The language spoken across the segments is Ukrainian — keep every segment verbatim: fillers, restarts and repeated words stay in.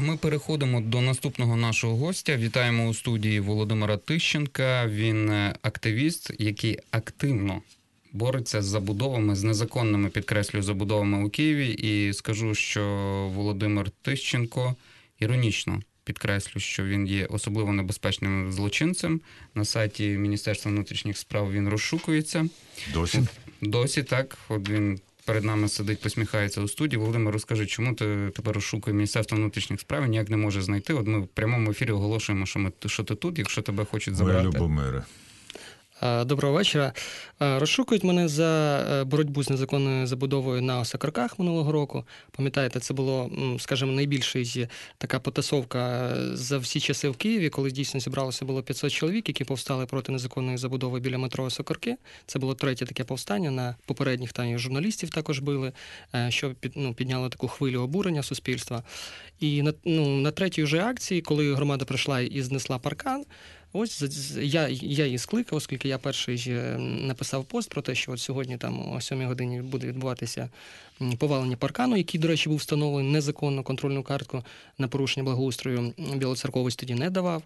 А ми переходимо до наступного нашого гостя. Вітаємо у студії Володимира Тищенка. Він активіст, який активно бореться з забудовами, з незаконними, підкреслюю, забудовами у Києві. І скажу, що Володимир Тищенко, іронічно підкреслю, що він є особливо небезпечним злочинцем. На сайті Міністерства внутрішніх справ він розшукується. Досі? Досі, так. От він перед нами сидить, посміхається у студії. Володимир, розкажи, чому ти тепер розшукує Міністерство внутрішніх справ, ніяк не може знайти? От ми в прямому ефірі оголошуємо, що, ми, що ти тут, якщо тебе хочуть забрати. Моя Любомире. Доброго вечора. Розшукують мене за боротьбу з незаконною забудовою на Осокорках минулого року. Пам'ятаєте, це було, скажімо, найбільша така потасовка за всі часи в Києві, коли дійсно зібралося було п'ятсот чоловік, які повстали проти незаконної забудови біля метро Осокорки. Це було третє таке повстання, на попередніх там і журналістів також били, що під, ну, підняло таку хвилю обурення суспільства. І на, ну, на третій вже акції, коли громада прийшла і знесла паркан, ось я, я її скликав, оскільки я перший написав пост про те, що от сьогодні там о сьомій годині буде відбуватися повалення паркану, який, до речі, був встановлений незаконно, контрольну картку на порушення благоустрою Білоцерковець тоді не давав.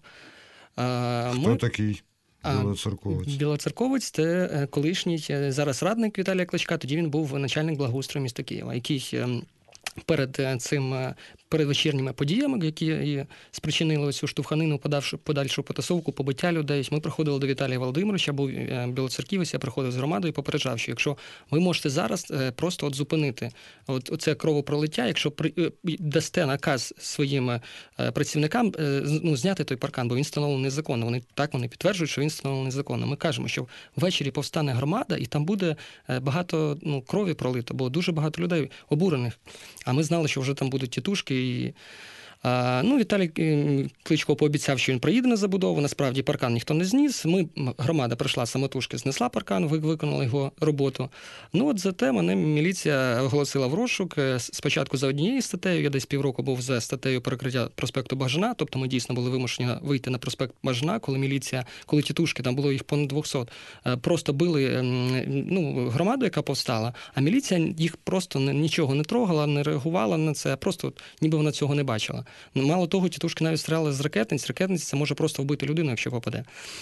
Хто Ми... такий Білоцерковець? Білоцерковець – це колишній, зараз радник Віталія Кличка, тоді він був начальник благоустрою міста Києва, який перед цим, перед вечірніми подіями, які спричинили цю штовханину, подальшу, подальшу потасовку, побиття людей, ми приходили до Віталія Володимировича, був білоцерківець, я приходив з громадою і попереджав, що якщо ви можете зараз просто от зупинити от, оце кровопролиття, якщо при, дасте наказ своїм працівникам, ну, зняти той паркан, бо він встановлений незаконно. Вони так вони підтверджують, що він встановлений незаконно. Ми кажемо, що ввечері повстане громада, і там буде багато, ну, крові пролито, бо дуже багато людей обурених. А ми знали, що вже там будуть тітушки. І, а, ну, Віталій Кличко пообіцяв, що він приїде на забудову. Насправді паркан ніхто не зніс. Ми, громада прийшла самотужки, знесла паркан, виконала його роботу. Ну от зате мене міліція оголосила в розшук. Спочатку за однією статтею, я десь півроку був за статтею перекриття проспекту Бажана, тобто ми дійсно були вимушені вийти на проспект Бажана, коли міліція, коли тітушки, там було їх понад двісті, просто били, ну, громаду, яка повстала, а міліція їх просто нічого не трогала, не реагувала на це, просто ніби вона цього не бачила. Мало того, тітушки навіть стріляли з ракетниць. Ракетниць – це може просто вбити людину, якщо попаде.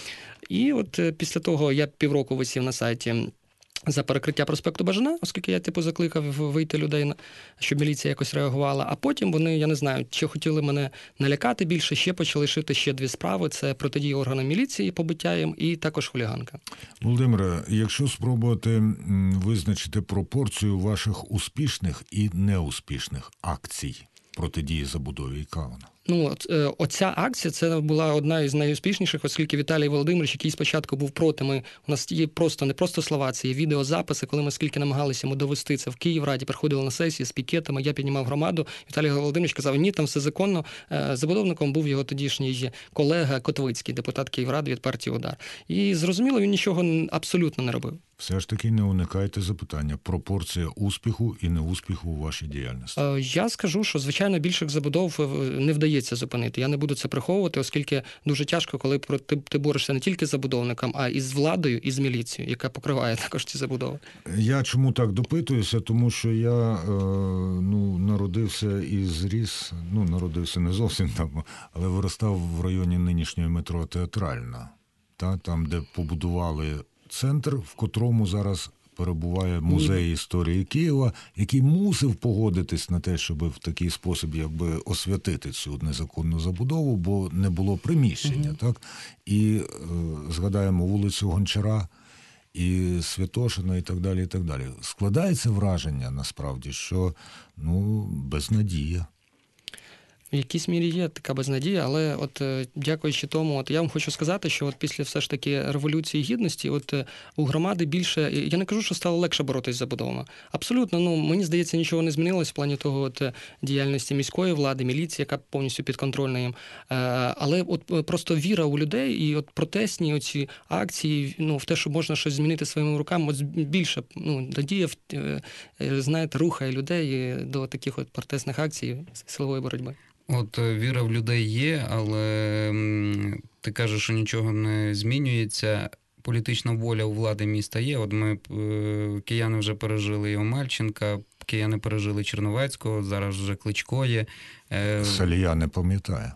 І от після того я півроку висів на сайті за перекриття проспекту Бажана, оскільки я, типу, закликав вийти людей, щоб міліція якось реагувала. А потім вони, я не знаю, чи хотіли мене налякати більше, ще почали шити ще дві справи. Це протидія органам міліції, побиття їм, і також хуліганка. Володимире, якщо спробувати визначити пропорцію ваших успішних і неуспішних акцій протидії забудові, яка вона? Ну, от, е, оця акція, це була одна із найуспішніших, оскільки Віталій Володимирович, який спочатку був проти, ми, у нас є просто, не просто слова, це є відеозаписи, коли ми скільки намагалися йому довести це в Київраді, приходили на сесії з пікетами, я піднімав громаду, Віталій Володимирович казав, ні, там все законно. Е, забудовником був його тодішній колега Котвицький, депутат Київради від партії «Удар». І, зрозуміло, він нічого абсолютно не робив. Все ж таки не уникайте запитання. Пропорція успіху і неуспіху у вашій діяльності. Е, я скажу, що, звичайно, більших забудов не вдається зупинити. Я не буду це приховувати, оскільки дуже тяжко, коли ти, ти борешся не тільки з забудовником, а і з владою, і з міліцією, яка покриває також ці забудови. Я чому так допитуюся? Тому що я е, ну, народився і зріс, ну, народився не зовсім там, але виростав в районі нинішньої метро Театральна, та, там, де побудували центр, в котрому зараз перебуває музей історії Києва, який мусив погодитись на те, щоб в такий спосіб якби освятити цю незаконну забудову, бо не було приміщення. Mm-hmm. Так? І е, згадаємо вулицю Гончара, і Святошина, і так далі, і так далі. Складається враження, насправді, що, ну, безнадія. В якійсь мірі є така безнадія, але от дякуючи тому, от я вам хочу сказати, що от після все ж таки Революції Гідності, от у громади більше, я не кажу, що стало легше боротися з забудовами. Абсолютно, ну, мені здається, нічого не змінилось в плані того от діяльності міської влади, міліції, яка повністю підконтрольна їм. Але от просто віра у людей і от протестні оці акції, ну, в те, що можна щось змінити своїми руками, от більше, ну, надія, знаєте, рухає людей до таких от протестних акцій силової боротьби. От віра в людей є, але ти кажеш, що нічого не змінюється. політична воля у влади міста є. От ми, е, кияни вже пережили і Омельченка, кияни пережили Черновецького, зараз вже Кличко є. Е, Салія не пам'ятає.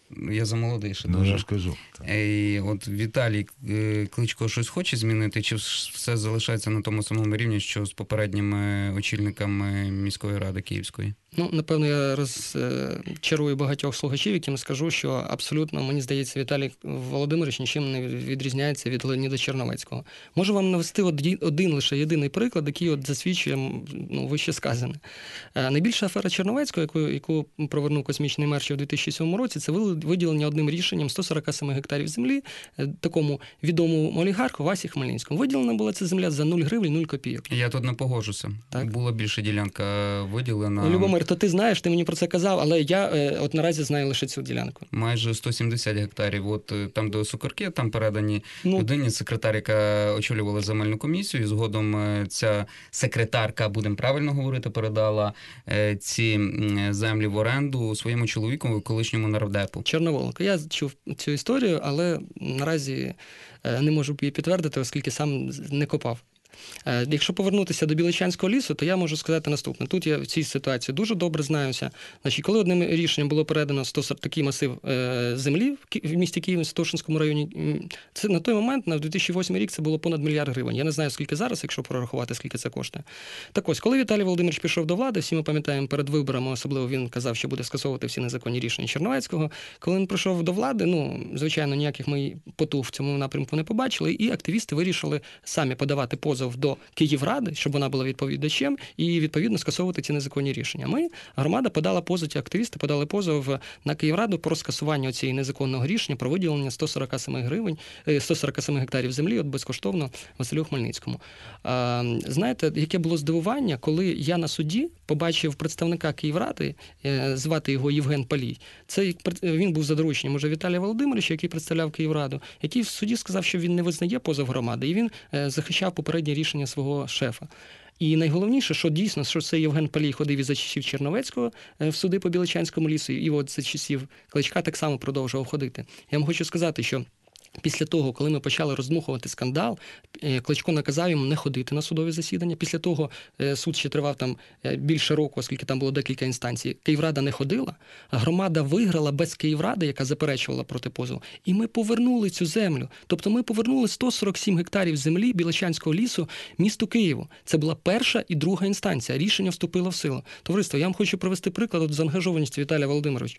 Я замолодий ще Ну, дуже. я ж кажу. так. І от Віталій е, Кличко щось хоче змінити, чи все залишається на тому самому рівні, що з попередніми очільниками міської ради Київської? Ну, напевно, я розчарую багатьох слухачів, яким скажу, що абсолютно, мені здається, Віталій Володимирович нічим не відрізняється від Леоніда Черновецького. Можу вам навести один, один лише єдиний приклад, який от засвідчує, ну, вище сказане. Найбільша афера Черновецького, яку, яку провернув космічний мер ще в дві тисячі сьомому році, це виділення одним рішенням сто сорок сім гектарів землі такому відомому олігарху Васі Хмельницькому. Виділена була ця земля за нуль гривень, нуль копійок. Я тут не погоджуся. Так. Була більше ділянка виділена. Любомир, то ти знаєш, ти мені про це казав, але я е, от наразі знаю лише цю ділянку. Майже сто сімдесят гектарів. От е, там, де Сокорки, там передані Ну, людині, секретар, яка очолювала земельну комісію, і згодом е, ця секретарка, будемо правильно говорити, передала е, ці м, землі в оренду своєму чоловіку, колишньому нардепу. Чорноволенко. Я чув цю історію, але наразі е, не можу її підтвердити, оскільки сам не копав. Е, Якщо повернутися до Біличанського лісу, то я можу сказати наступне. Тут я в цій ситуації дуже добре знаюся. Значить, коли одним рішенням було передано сто такий масив е, землі в, Ки... в місті Києві, в Святошинському районі, це на той момент, на дві тисячі восьмий рік, це було понад мільярд гривень. Я не знаю, скільки зараз, якщо прорахувати, скільки це коштує. Так ось, коли Віталій Володимирович пішов до влади, всі ми пам'ятаємо, перед виборами особливо він казав, що буде скасовувати всі незаконні рішення Черновецького. Коли він прийшов до влади, ну, звичайно, ніяких ми потуг в цьому напрямку не побачили, і активісти вирішили самі подавати позов до Київради, щоб вона була відповідачем, і, відповідно, скасовувати ці незаконні рішення. Ми, громада, подала позов, ті активісти подали позов на Київраду про скасування цієї незаконного рішення про виділення сто сорок сім гривень, сто сорок сім гектарів землі от безкоштовно Василю Хмельницькому. А, знаєте, яке було здивування, коли я на суді побачив представника Київради, звати його Євген Палій. Це він був за дорученням уже Віталія Володимировича, який представляв Київраду, який в суді сказав, що він не визнає позов громади, і він захищав попереднє рішення свого шефа. І найголовніше, що дійсно, що це Євген Палій ходив і за часів Черновецького в суди по Біличанському лісу, і от за часів Кличка так само продовжував ходити. Я вам хочу сказати, що після того, коли ми почали роздмухувати скандал, Кличко наказав йому не ходити на судові засідання. Після того суд ще тривав там більше року, оскільки там було декілька інстанцій. Київрада не ходила, а громада виграла без Київради, яка заперечувала проти позову. І ми повернули цю землю. Тобто ми повернули сто сорок сім гектарів землі Біличанського лісу місту Києву. Це була перша і друга інстанція. Рішення вступило в силу. Товариство, я вам хочу привести приклад от заангажованості Віталія Володимировича.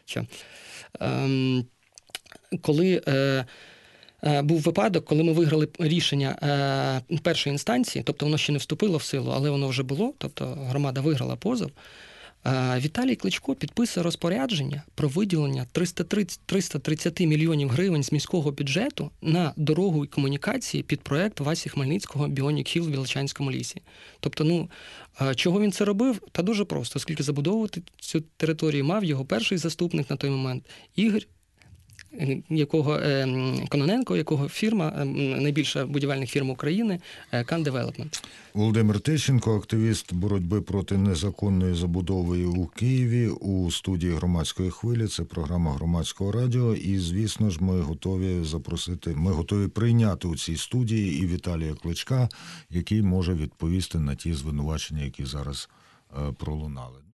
Ем, коли е, е, був випадок, коли ми виграли рішення е, першої інстанції, тобто воно ще не вступило в силу, але воно вже було, тобто громада виграла позов, е, Віталій Кличко підписує розпорядження про виділення триста тридцять мільйонів гривень з міського бюджету на дорогу і комунікації під проект Васі Хмельницького «Біонік Хіл» в Біличанському лісі. Тобто, ну, е, чого він це робив? Та дуже просто, оскільки забудовувати цю територію мав його перший заступник на той момент Ігор, якого е, Кононенко, якого фірма, е, найбільша будівельних фірм України, е, Кан Девелопмент. Володимир Тищенко, активіст боротьби проти незаконної забудови у Києві, у студії «Громадської хвилі». Це програма «Громадського радіо». І, звісно ж, ми готові запросити, ми готові прийняти у цій студії і Віталія Кличка, який може відповісти на ті звинувачення, які зараз е, пролунали.